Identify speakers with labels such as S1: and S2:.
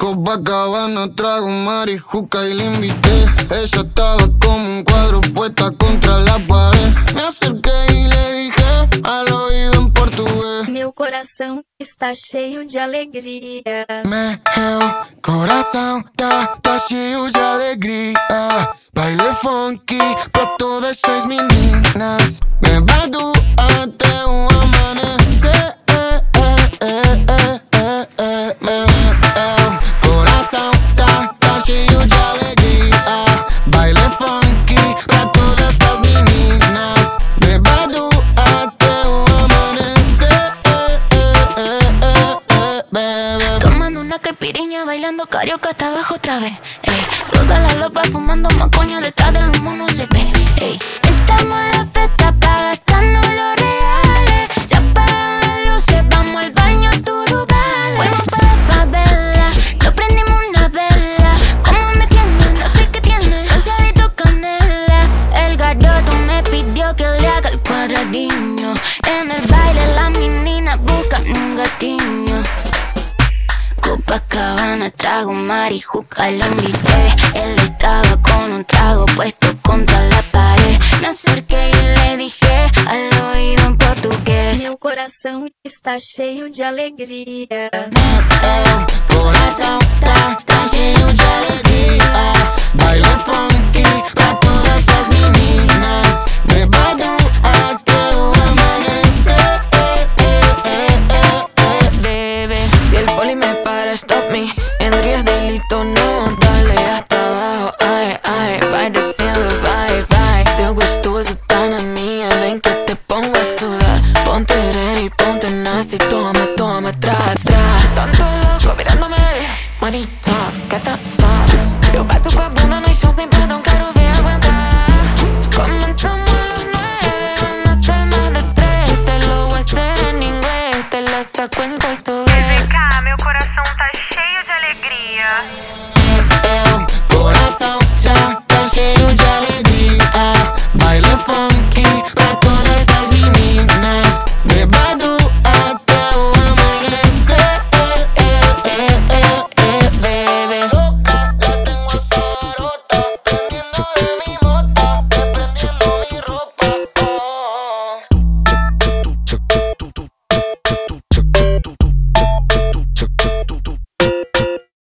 S1: Copacabana, trago marijuca y la invité. Ella estaba como un cuadro puesta contra la pared. Me acerqué y le dije al oído en portugués:
S2: meu coração está cheio de alegria.
S1: Meu coração tá cheio de alegria. Baile funky pra todas essas meninas. Bebado até o amanhecer. Meu coração tá cheio de alegria. Baile funky pra todas essas meninas. Bebado até o amanhecer.
S3: Tomando una caipirinha, bailando carioca hasta abajo otra vez. Ey, toda la lopa fumando macoña, detrás del humo no se ve. Ey, estamos en la fiesta pa' gastarnos los reales. Se apagan las luces, vamos al baño, tú vale. Fuimos pa' la favela, nos prendimos una vela. Como me tiene, no sé qué tiene, rociadito canela. El garoto me pidió que le haga el cuadradinho. En el baile las meninas buscan un gatiño. Copacabana, trago marijuca, lo invité. Él estaba con un trago puesto contra la pared. Me acerqué y le dije al oído en portugués:
S2: Meu coração está cheio de alegria.
S1: Meu coração tá cheio de alegria. Baile funky pra todas essas meninas. Bebado até o amanhecer.
S3: Bebé, si el poli me para, stop me. Andrías delito, no, dale hasta abajo. Ay, ay, vai descendo, vai. Seu gostoso tá na minha, vem que te pongo a sudar. Ponte ready, ponte nasty, toma, tra. Tanto loco mirándome, money talks, gata sauce. Eu bato com a bunda no chão sem perdão, quero ver aguentar. Comenzamos a las 9, van a ser más de 3. Te lo voy a hacer en inglés, te la saco en costo.